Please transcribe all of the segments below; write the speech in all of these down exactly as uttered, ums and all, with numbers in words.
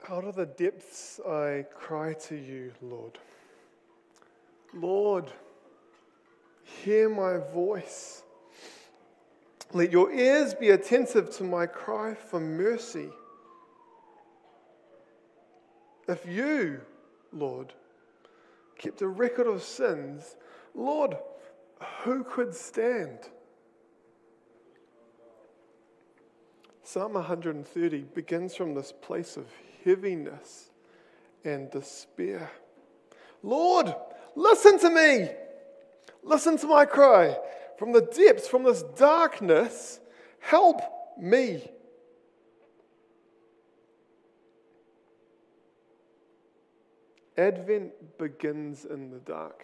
Out of the depths I cry to you, Lord. Lord, hear my voice. Let your ears be attentive to my cry for mercy. If you, Lord, kept a record of sins, Lord, who could stand? Psalm one hundred thirty begins from this place of heaviness and despair. Lord, listen to me. Listen to my cry. From the depths, from this darkness, help me. Advent begins in the dark.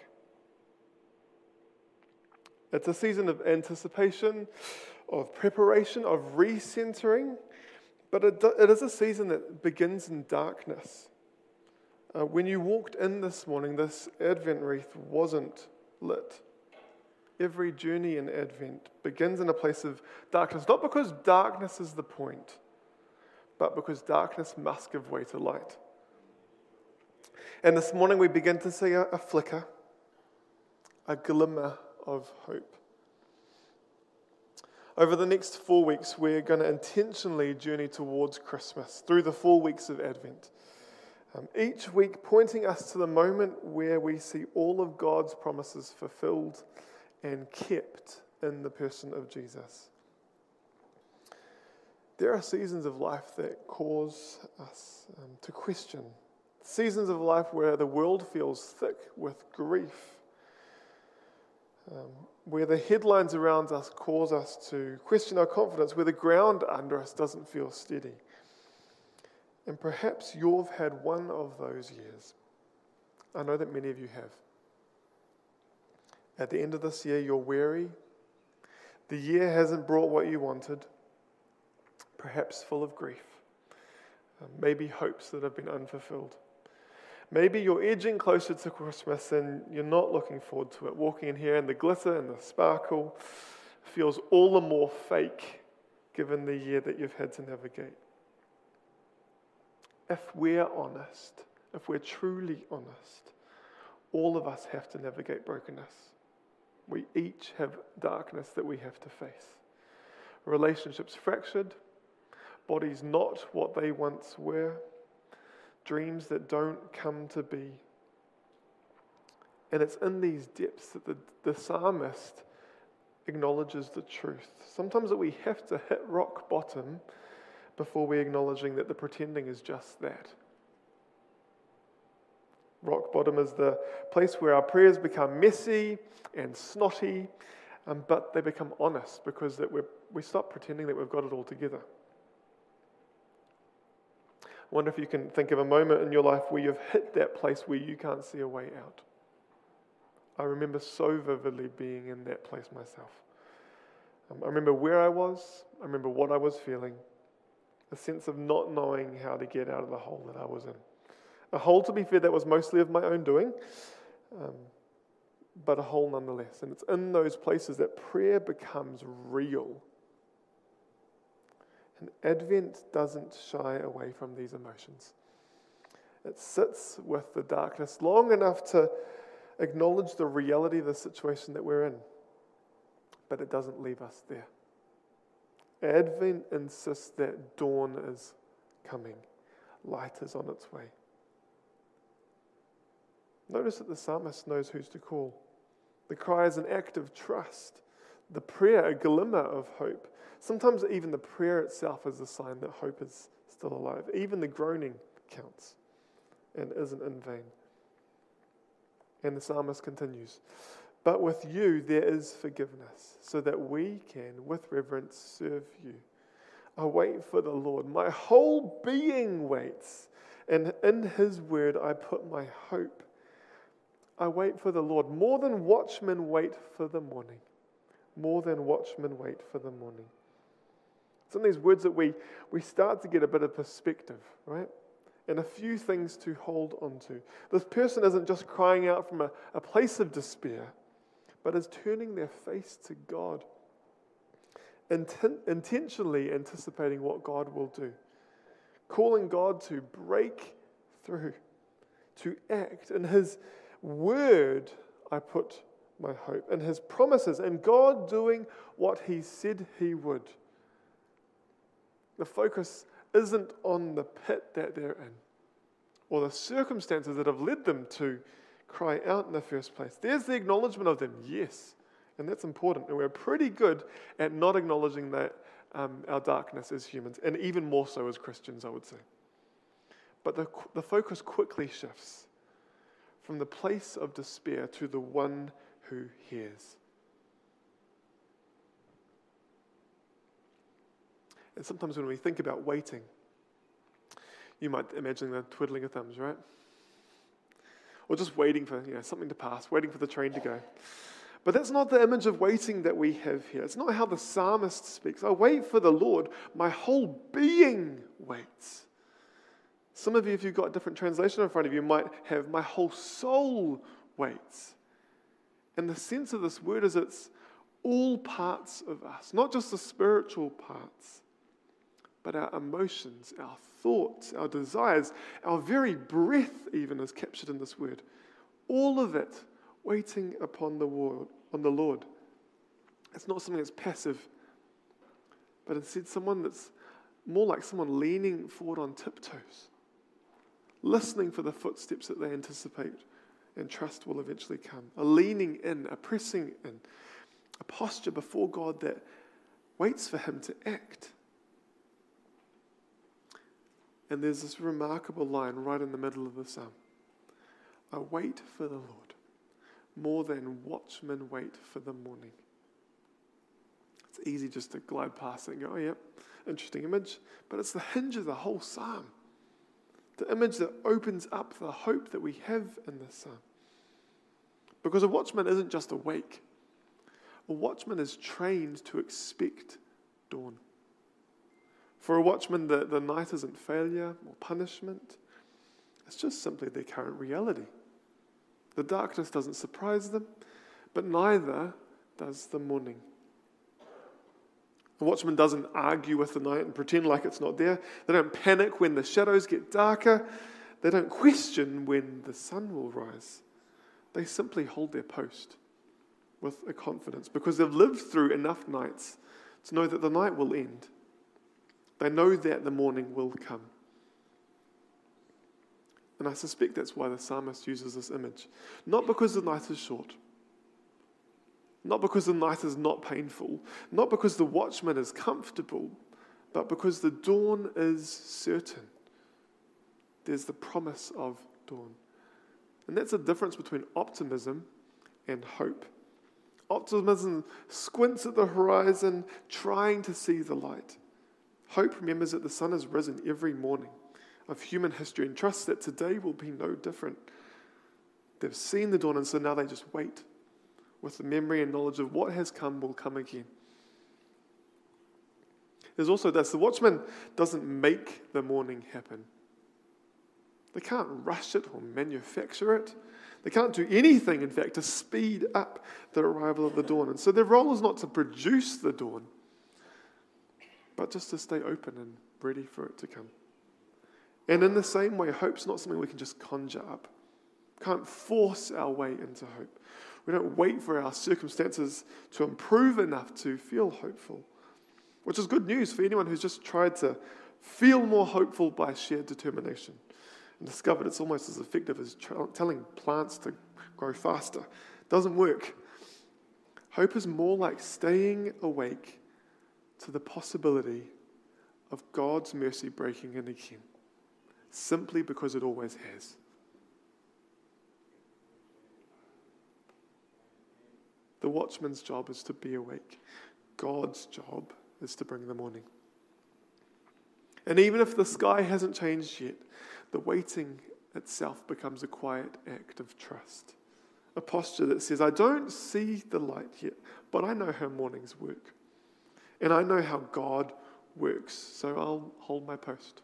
It's a season of anticipation, of preparation, of recentering, but it, it is a season that begins in darkness. Uh, when you walked in this morning, this Advent wreath wasn't lit. Every journey in Advent begins in a place of darkness, not because darkness is the point, but because darkness must give way to light. And this morning we begin to see a, a flicker, a glimmer of hope. Over the next four weeks, we're going to intentionally journey towards Christmas through the four weeks of Advent. Um, each week pointing us to the moment where we see all of God's promises fulfilled and kept in the person of Jesus. There are seasons of life that cause us um, to question. Seasons of life where the world feels thick with grief. Um, where the headlines around us cause us to question our confidence, where the ground under us doesn't feel steady. And perhaps you've had one of those years. I know that many of you have. At the end of this year, you're weary. The year hasn't brought what you wanted. Perhaps full of grief. Um, maybe hopes that have been unfulfilled. Maybe you're edging closer to Christmas and you're not looking forward to it. Walking in here and the glitter and the sparkle feels all the more fake given the year that you've had to navigate. If we're honest, if we're truly honest, all of us have to navigate brokenness. We each have darkness that we have to face. Relationships fractured, bodies not what they once were, dreams that don't come to be. And it's in these depths that the, the psalmist acknowledges the truth. Sometimes that we have to hit rock bottom before we're acknowledging that the pretending is just that. Rock bottom is the place where our prayers become messy and snotty, um, but they become honest because that we're, we stop pretending that we've got it all together. I wonder if you can think of a moment in your life where you've hit that place where you can't see a way out. I remember so vividly being in that place myself. Um, I remember where I was, I remember what I was feeling, a sense of not knowing how to get out of the hole that I was in. A hole, to be fair, that was mostly of my own doing, um, but a hole nonetheless. And it's in those places that prayer becomes real. And Advent doesn't shy away from these emotions. It sits with the darkness long enough to acknowledge the reality of the situation that we're in, but it doesn't leave us there. Advent insists that dawn is coming. Light is on its way. Notice that the psalmist knows who's to call. The cry is an act of trust. The prayer, a glimmer of hope. Sometimes even the prayer itself is a sign that hope is still alive. Even the groaning counts and isn't in vain. And the psalmist continues, but with you there is forgiveness, so that we can, with reverence, serve you. I wait for the Lord. My whole being waits, and in his word I put my hope. I wait for the Lord, more than watchmen wait for the morning. More than watchmen wait for the morning. It's in these words that we, we start to get a bit of perspective, right? And a few things to hold on to. This person isn't just crying out from a, a place of despair, but is turning their face to God, inten- intentionally anticipating what God will do. calling God to break through, to act. In His word, I put my hope. In His promises, and God doing what He said He would. The focus isn't on the pit that they're in, or the circumstances that have led them to cry out in the first place. There's the acknowledgement of them, yes, and that's important. And we're pretty good at not acknowledging that um, our darkness as humans, and even more so as Christians, I would say. But the, the focus quickly shifts from the place of despair to the one who hears. And sometimes when we think about waiting, you might imagine the twiddling of thumbs, right? Or just waiting for you know, something to pass, waiting for the train to go. But that's not the image of waiting that we have here. It's not how the psalmist speaks. I wait for the Lord. My whole being waits. Some of you, if you've got a different translation in front of you, might have my whole soul waits. And the sense of this word is it's all parts of us, not just the spiritual parts, but our emotions, our thoughts, our desires, our very breath even is captured in this word. All of it waiting upon the Lord, on the Lord. It's not something that's passive, but instead someone that's more like someone leaning forward on tiptoes, listening for the footsteps that they anticipate and trust will eventually come. A leaning in, a pressing in, a posture before God that waits for Him to act. And there's this remarkable line right in the middle of the psalm. I wait for the Lord more than watchmen wait for the morning. It's easy just to glide past it and go, oh, yep, interesting image. But it's the hinge of the whole psalm. The image that opens up the hope that we have in this psalm. Because a watchman isn't just awake. A watchman is trained to expect dawn. For a watchman, the, the night isn't failure or punishment. It's just simply their current reality. The darkness doesn't surprise them, but neither does the morning. A watchman doesn't argue with the night and pretend like it's not there. They don't panic when the shadows get darker. They don't question when the sun will rise. They simply hold their post with a confidence because they've lived through enough nights to know that the night will end. They know that the morning will come. And I suspect that's why the psalmist uses this image. Not because the night is short. Not because the night is not painful. Not because the watchman is comfortable. But because the dawn is certain. There's the promise of dawn. And that's the difference between optimism and hope. Optimism squints at the horizon, trying to see the light. Hope remembers that the sun has risen every morning of human history and trusts that today will be no different. They've seen the dawn, and so now they just wait with the memory and knowledge of what has come will come again. There's also this, the watchman doesn't make the morning happen. They can't rush it or manufacture it. They can't do anything, in fact, to speed up the arrival of the dawn. And so their role is not to produce the dawn, but just to stay open and ready for it to come. And in the same way, hope's not something we can just conjure up. We can't force our way into hope. We don't wait for our circumstances to improve enough to feel hopeful, which is good news for anyone who's just tried to feel more hopeful by sheer determination and discovered it's almost as effective as tra- telling plants to grow faster. It doesn't work. Hope is more like staying awake to the possibility of God's mercy breaking in again, simply because it always has. The watchman's job is to be awake. God's job is to bring the morning. And even if the sky hasn't changed yet, the waiting itself becomes a quiet act of trust. A posture that says, I don't see the light yet, but I know how mornings work. And I know how God works, so I'll hold my post.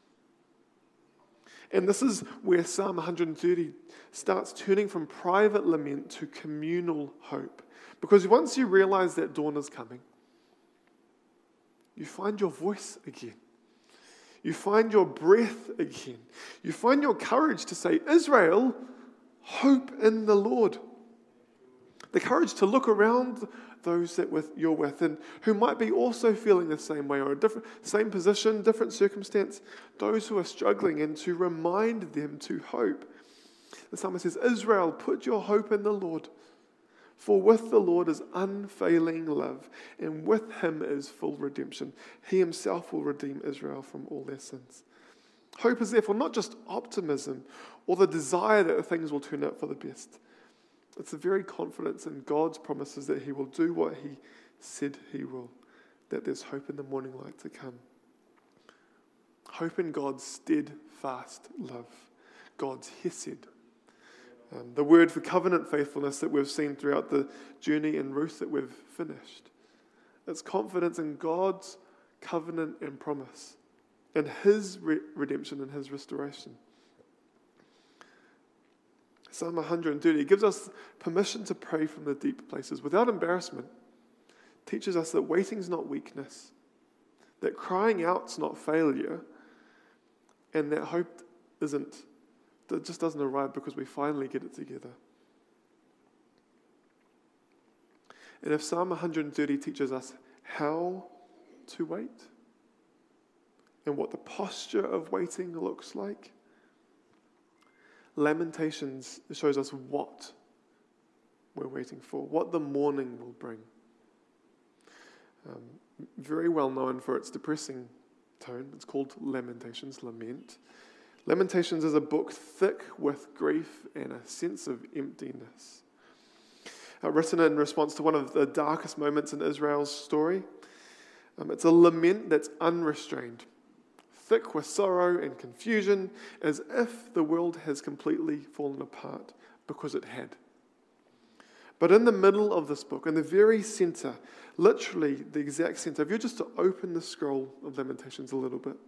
And this is where Psalm one hundred thirty starts turning from private lament to communal hope. Because once you realize that dawn is coming, you find your voice again. You find your breath again. You find your courage to say, Israel, hope in the Lord. The courage to look around those that with you're with and who might be also feeling the same way or a different, same position, different circumstance, those who are struggling, and to remind them to hope. The psalmist says, Israel, put your hope in the Lord. For with the Lord is unfailing love, and with him is full redemption. He himself will redeem Israel from all their sins. Hope is therefore not just optimism or the desire that things will turn out for the best. It's the very confidence in God's promises that he will do what he said he will, that there's hope in the morning light to come. Hope in God's steadfast love, God's hesed. Um, the word for covenant faithfulness that we've seen throughout the journey in Ruth that we've finished. It's confidence in God's covenant and promise, in his re- redemption and his restoration. Psalm one hundred thirty gives us permission to pray from the deep places without embarrassment. Teaches us that waiting's not weakness, that crying out's not failure, and that hope isn't It just doesn't arrive because we finally get it together. And if Psalm one hundred thirty teaches us how to wait and what the posture of waiting looks like, Lamentations shows us what we're waiting for, what the morning will bring. Um, very well known for its depressing tone. It's called Lamentations, Lament. Lamentations is a book thick with grief and a sense of emptiness. Uh, written in response to one of the darkest moments in Israel's story. Um, it's a lament that's unrestrained, thick with sorrow and confusion, as if the world has completely fallen apart because it had. But in the middle of this book, in the very center, literally the exact center, if you're just to open the scroll of Lamentations a little bit,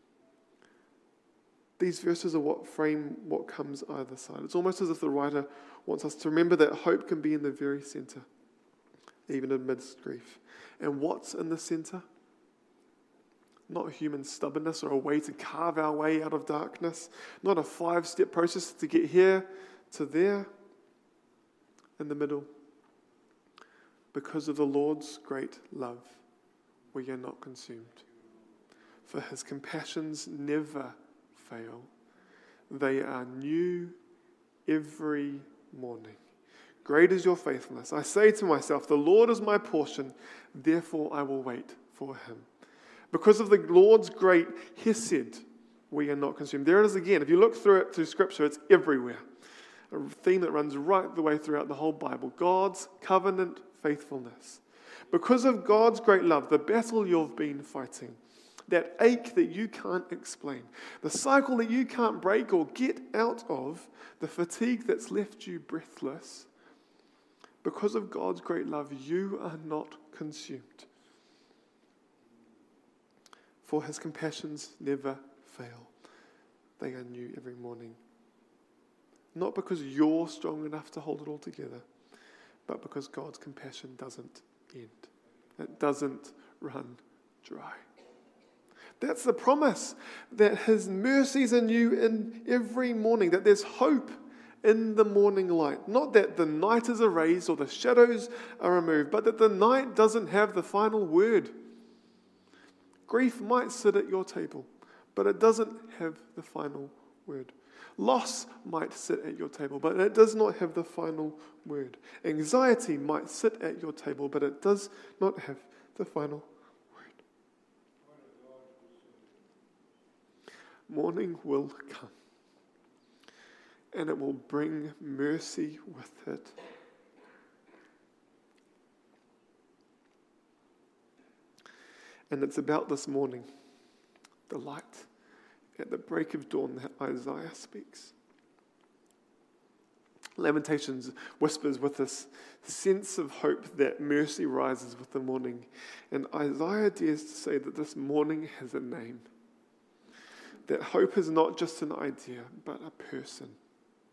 these verses are what frame what comes either side. It's almost as if the writer wants us to remember that hope can be in the very center, even amidst grief. And what's in the center? Not human stubbornness or a way to carve our way out of darkness. Not a five-step process to get here to there. In the middle. Because of the Lord's great love, we are not consumed. For his compassions never fail. They are new every morning. Great is your faithfulness. I say to myself, the Lord is my portion, therefore I will wait for him. Because of the Lord's great hesed, we are not consumed. There it is again. If you look through it, through Scripture, it's everywhere. A theme that runs right the way throughout the whole Bible. God's covenant faithfulness. Because of God's great love, the battle you've been fighting, that ache that you can't explain, the cycle that you can't break or get out of, the fatigue that's left you breathless, because of God's great love, you are not consumed. For his compassions never fail. They are new every morning. Not because you're strong enough to hold it all together, but because God's compassion doesn't end. It doesn't run dry. That's the promise, that his mercies are new in every morning, that there's hope in the morning light. Not that the night is erased or the shadows are removed, but that the night doesn't have the final word. Grief might sit at your table, but it doesn't have the final word. Loss might sit at your table, but it does not have the final word. Anxiety might sit at your table, but it does not have the final word. Morning will come, and it will bring mercy with it. And it's about this morning, the light at the break of dawn that Isaiah speaks. Lamentations whispers with this sense of hope that mercy rises with the morning. And Isaiah dares to say that this morning has a name. That hope is not just an idea, but a person.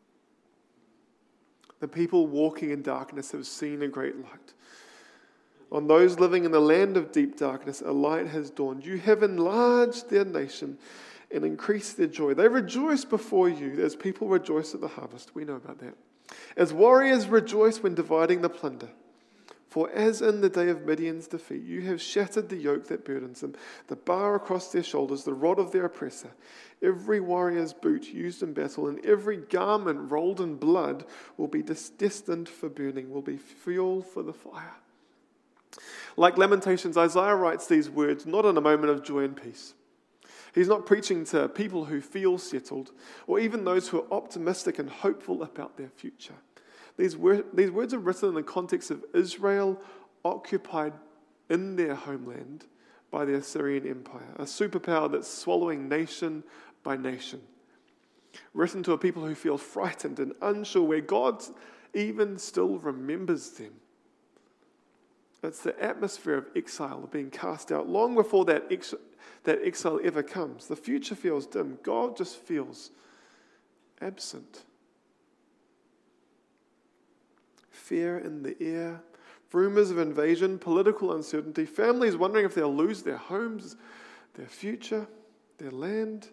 The people walking in darkness have seen a great light. On those living in the land of deep darkness, a light has dawned. You have enlarged their nation and increased their joy. They rejoice before you as people rejoice at the harvest. We know about that. As warriors rejoice when dividing the plunder. For as in the day of Midian's defeat, you have shattered the yoke that burdens them, the bar across their shoulders, the rod of their oppressor. Every warrior's boot used in battle and every garment rolled in blood will be destined for burning, will be fuel for the fire. Like Lamentations, Isaiah writes these words not in a moment of joy and peace. He's not preaching to people who feel settled or even those who are optimistic and hopeful about their future. These, wor- these words are written in the context of Israel occupied in their homeland by the Assyrian Empire, a superpower that's swallowing nation by nation. Written to a people who feel frightened and unsure where God even still remembers them. It's the atmosphere of exile, of being cast out, long before that, ex- that exile ever comes. The future feels dim. God just feels absent. Fear in the air, rumors of invasion, political uncertainty, families wondering if they'll lose their homes, their future, their land.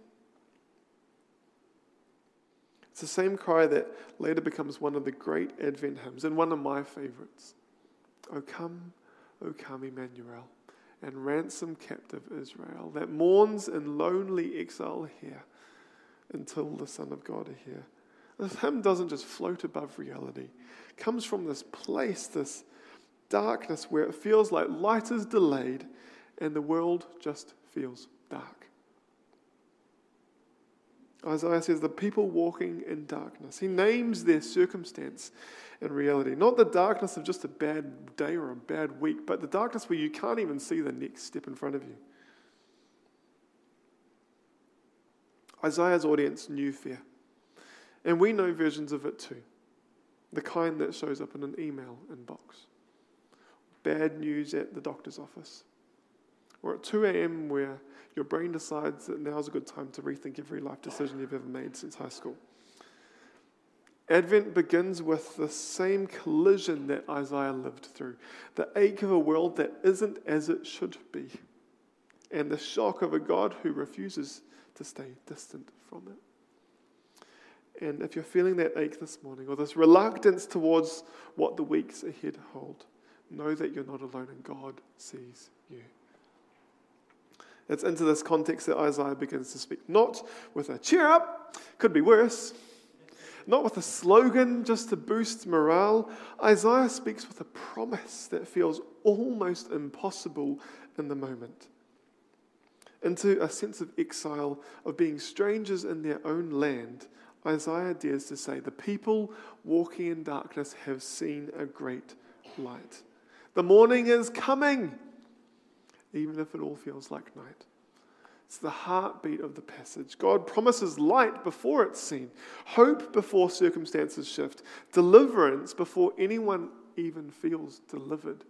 It's the same cry that later becomes one of the great Advent hymns and one of my favorites. O come, O come, Emmanuel, and ransom captive Israel that mourns in lonely exile here until the Son of God are here. This hymn doesn't just float above reality. It comes from this place, this darkness where it feels like light is delayed and the world just feels dark. Isaiah says the people walking in darkness. He names their circumstance and reality. Not the darkness of just a bad day or a bad week, but the darkness where you can't even see the next step in front of you. Isaiah's audience knew fear. And we know versions of it too. The kind that shows up in an email inbox. Bad news at the doctor's office. Or at two a.m. where your brain decides that now's a good time to rethink every life decision you've ever made since high school. Advent begins with the same collision that Isaiah lived through. The ache of a world that isn't as it should be. And the shock of a God who refuses to stay distant from it. And if you're feeling that ache this morning, or this reluctance towards what the weeks ahead hold, know that you're not alone and God sees you. It's into this context that Isaiah begins to speak. Not with a cheer up, could be worse. Not with a slogan just to boost morale. Isaiah speaks with a promise that feels almost impossible in the moment. Into a sense of exile, of being strangers in their own land, Isaiah dares to say, the people walking in darkness have seen a great light. The morning is coming, even if it all feels like night. It's the heartbeat of the passage. God promises light before it's seen, hope before circumstances shift, deliverance before anyone even feels delivered.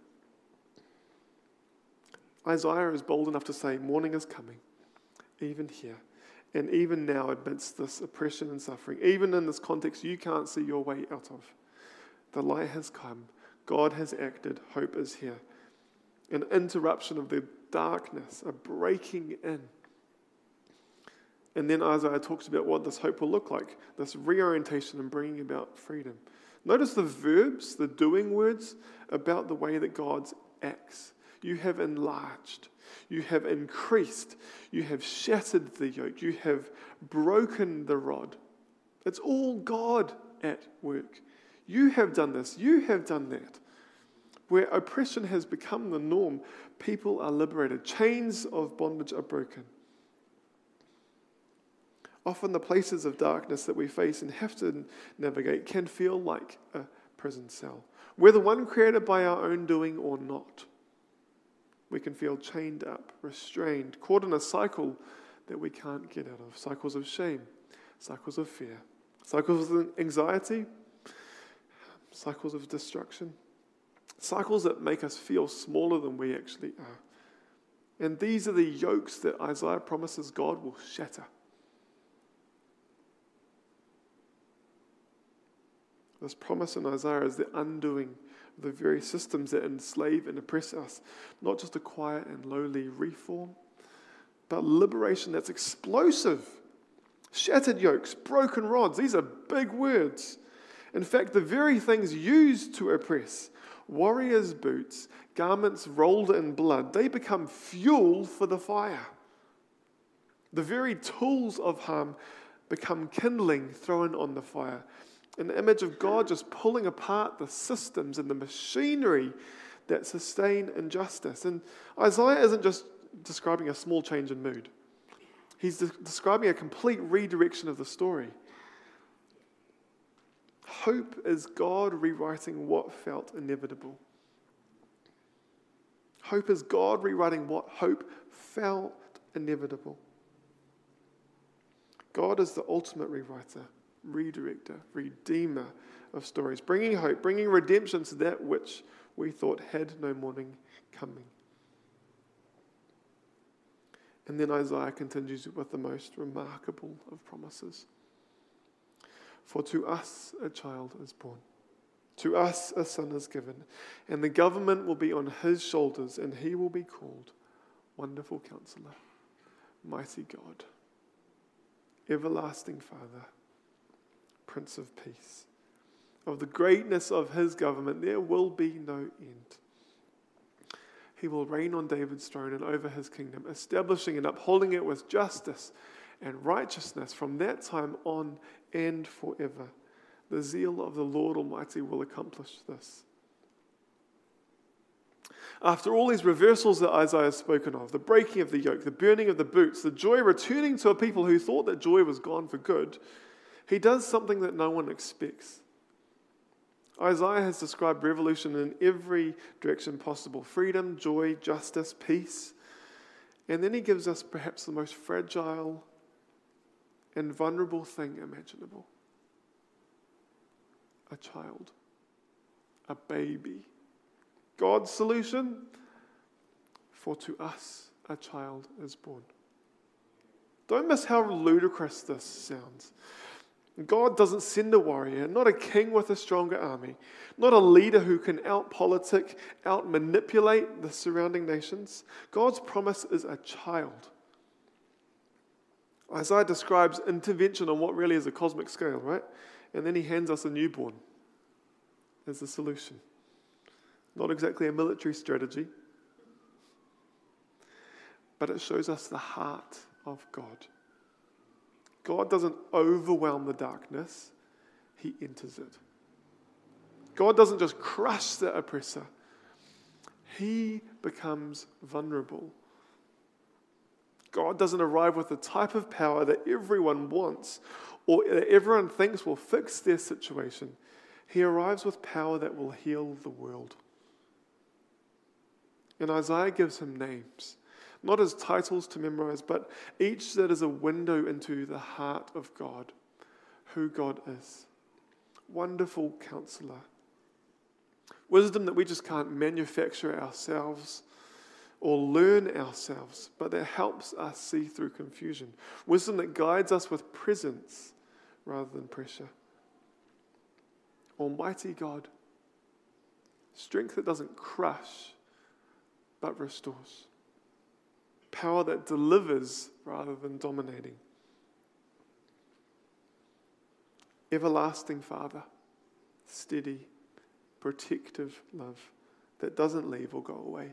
Isaiah is bold enough to say, morning is coming, even here. And even now, amidst this oppression and suffering, even in this context you can't see your way out of, the light has come. God has acted. Hope is here. An interruption of the darkness, a breaking in. And then Isaiah talks about what this hope will look like, this reorientation and bringing about freedom. Notice the verbs, the doing words, about the way that God acts. You have enlarged. You have increased. You have shattered the yoke. You have broken the rod. It's all God at work. You have done this. You have done that. Where oppression has become the norm, people are liberated. Chains of bondage are broken. Often the places of darkness that we face and have to navigate can feel like a prison cell, whether one created by our own doing or not. We can feel chained up, restrained, caught in a cycle that we can't get out of. Cycles of shame, cycles of fear, cycles of anxiety, cycles of destruction, cycles that make us feel smaller than we actually are. And these are the yokes that Isaiah promises God will shatter. This promise in Isaiah is the undoing the very systems that enslave and oppress us. Not just a quiet and lowly reform, but liberation that's explosive. Shattered yokes, broken rods, these are big words. In fact, the very things used to oppress, warriors' boots, garments rolled in blood, they become fuel for the fire. The very tools of harm become kindling thrown on the fire. An image of God just pulling apart the systems and the machinery that sustain injustice. And Isaiah isn't just describing a small change in mood. He's de- describing a complete redirection of the story. Hope is God rewriting what felt inevitable. Hope is God rewriting what hope felt inevitable. God is the ultimate rewriter, redirector, redeemer of stories, bringing hope, bringing redemption to that which we thought had no morning coming. And then Isaiah continues with the most remarkable of promises. For to us a child is born, to us a son is given, and the government will be on his shoulders, and he will be called Wonderful Counselor, Mighty God, Everlasting Father, Prince of Peace. Of the greatness of his government there will be no end. He will reign on David's throne and over his kingdom, establishing and upholding it with justice and righteousness from that time on and forever. The zeal of the Lord Almighty will accomplish this. After all these reversals that Isaiah has spoken of, the breaking of the yoke, the burning of the boots, the joy returning to a people who thought that joy was gone for good, he does something that no one expects. Isaiah has described revolution in every direction possible: freedom, joy, justice, peace. And then he gives us perhaps the most fragile and vulnerable thing imaginable: a child, a baby. God's solution? For to us a child is born. Don't miss how ludicrous this sounds. God doesn't send a warrior, not a king with a stronger army, not a leader who can out-politic, out-manipulate the surrounding nations. God's promise is a child. Isaiah describes intervention on what really is a cosmic scale, right? And then he hands us a newborn as the solution. Not exactly a military strategy, but it shows us the heart of God. God doesn't overwhelm the darkness, he enters it. God doesn't just crush the oppressor, he becomes vulnerable. God doesn't arrive with the type of power that everyone wants or that everyone thinks will fix their situation. He arrives with power that will heal the world. And Isaiah gives him names, not as titles to memorize, but each that is a window into the heart of God, who God is. Wonderful Counselor. Wisdom that we just can't manufacture ourselves or learn ourselves, but that helps us see through confusion. Wisdom that guides us with presence rather than pressure. Almighty God. Strength that doesn't crush, but restores. Power that delivers rather than dominating. Everlasting Father, steady, protective love that doesn't leave or go away.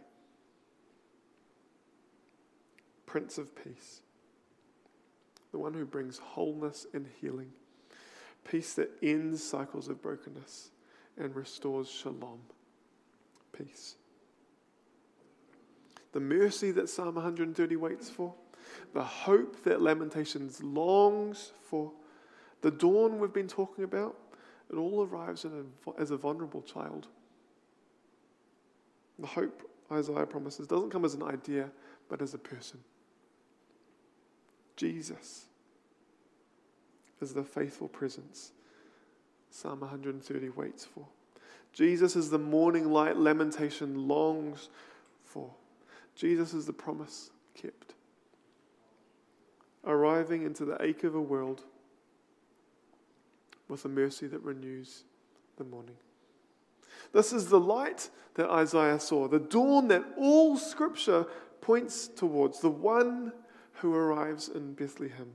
Prince of Peace, the one who brings wholeness and healing. Peace that ends cycles of brokenness and restores shalom, peace. The mercy that Psalm one hundred thirty waits for, the hope that Lamentations longs for, the dawn we've been talking about, it all arrives in a, as a vulnerable child. The hope Isaiah promises doesn't come as an idea, but as a person. Jesus is the faithful presence Psalm one hundred thirty waits for. Jesus is the morning light Lamentation longs for. Jesus is the promise kept. Arriving into the ache of a world with a mercy that renews the morning. This is the light that Isaiah saw, the dawn that all Scripture points towards, the one who arrives in Bethlehem.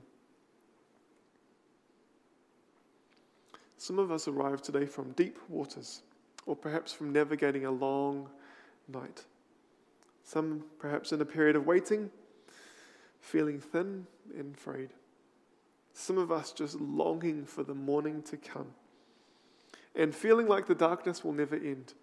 Some of us arrive today from deep waters, or perhaps from navigating a long night. Some perhaps in a period of waiting, feeling thin and frayed. Some of us just longing for the morning to come and feeling like the darkness will never end.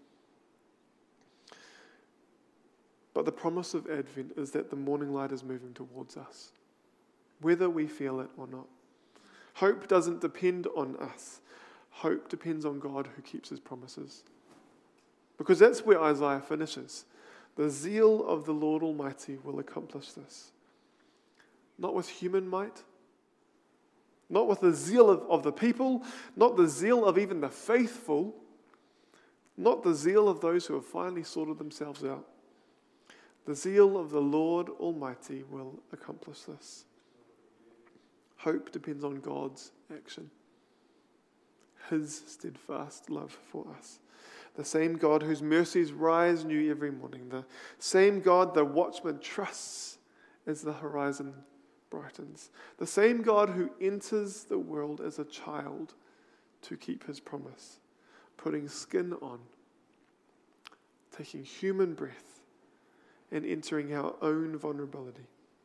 But the promise of Advent is that the morning light is moving towards us, whether we feel it or not. Hope doesn't depend on us. Hope depends on God who keeps his promises. Because that's where Isaiah finishes. The zeal of the Lord Almighty will accomplish this. Not with human might, not with the zeal of, of the people, not the zeal of even the faithful, not the zeal of those who have finally sorted themselves out. The zeal of the Lord Almighty will accomplish this. Hope depends on God's action, his steadfast love for us. The same God whose mercies rise new every morning, the same God the watchman trusts as the horizon brightens, the same God who enters the world as a child to keep his promise, putting skin on, taking human breath, and entering our own vulnerability.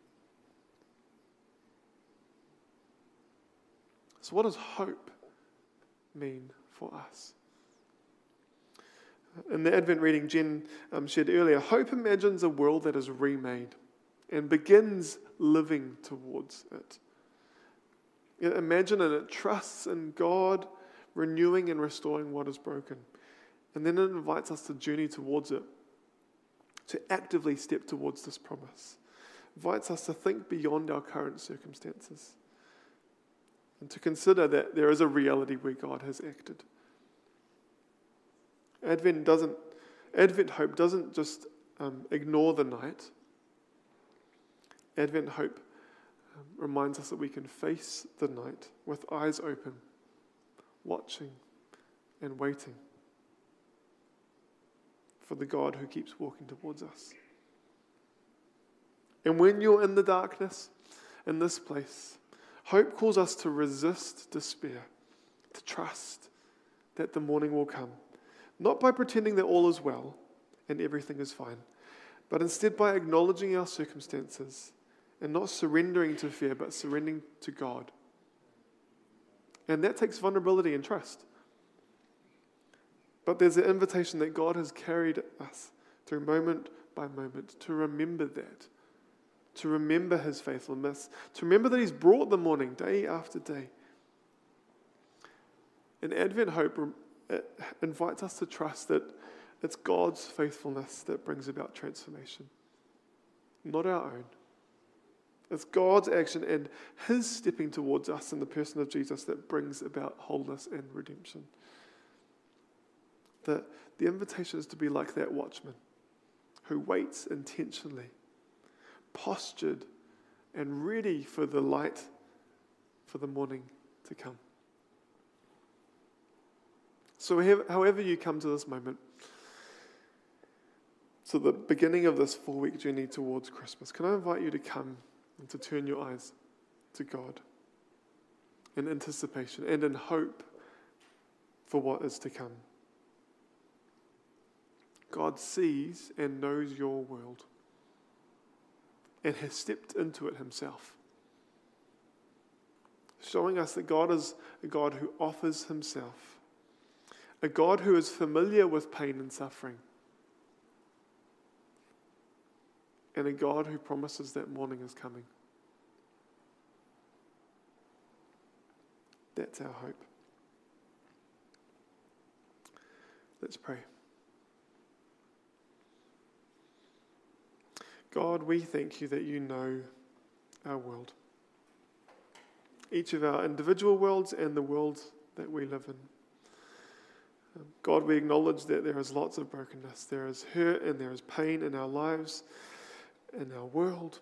So what does hope mean for us? In the Advent reading Jen um, shared earlier, hope imagines a world that is remade and begins living towards it. It imagine and it trusts in God renewing and restoring what is broken. And then it invites us to journey towards it, to actively step towards this promise. It invites us to think beyond our current circumstances and to consider that there is a reality where God has acted. Advent doesn't, Advent hope doesn't just um, ignore the night. Advent hope um, reminds us that we can face the night with eyes open, watching and waiting for the God who keeps walking towards us. And when you're in the darkness, in this place, hope calls us to resist despair, to trust that the morning will come. Not by pretending that all is well and everything is fine, but instead by acknowledging our circumstances and not surrendering to fear, but surrendering to God. And that takes vulnerability and trust. But there's an invitation that God has carried us through moment by moment to remember that, to remember his faithfulness, to remember that he's brought the morning day after day. And Advent hope it invites us to trust that it's God's faithfulness that brings about transformation, not our own. It's God's action and his stepping towards us in the person of Jesus that brings about wholeness and redemption. The, the invitation is to be like that watchman who waits intentionally, postured and ready for the light, for the morning to come. So however you come to this moment, so the beginning of this four-week journey towards Christmas, can I invite you to come and to turn your eyes to God in anticipation and in hope for what is to come. God sees and knows your world and has stepped into it himself, showing us that God is a God who offers himself, a God who is familiar with pain and suffering, and a God who promises that morning is coming. That's our hope. Let's pray. God, we thank you that you know our world, each of our individual worlds and the world that we live in. God, we acknowledge that there is lots of brokenness. There is hurt and there is pain in our lives, in our world.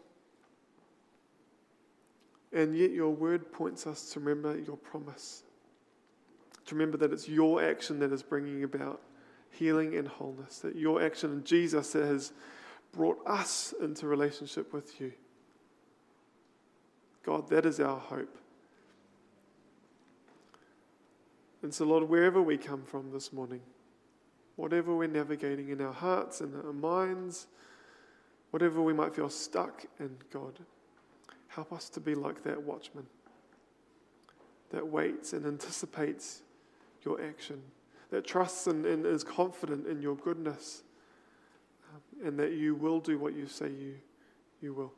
And yet your word points us to remember your promise, to remember that it's your action that is bringing about healing and wholeness, that your action in Jesus has brought us into relationship with you. God, that is our hope. And so, Lord, wherever we come from this morning, whatever we're navigating in our hearts and our minds, whatever we might feel stuck in, God, help us to be like that watchman that waits and anticipates your action, that trusts and, and is confident in your goodness, um, and that you will do what you say you, you will.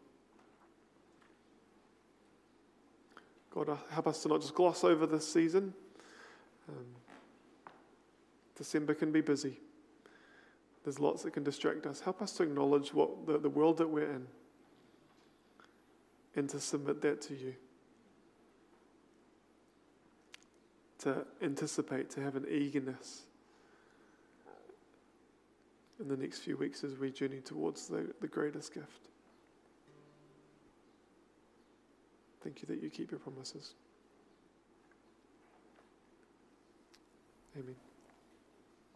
God, uh, help us to not just gloss over this season. Um, December can be busy. There's lots that can distract us. Help us to acknowledge what the, the world that we're in and to submit that to you. To anticipate, to have an eagerness in the next few weeks as we journey towards the, the greatest gift. Thank you that you keep your promises. Amen.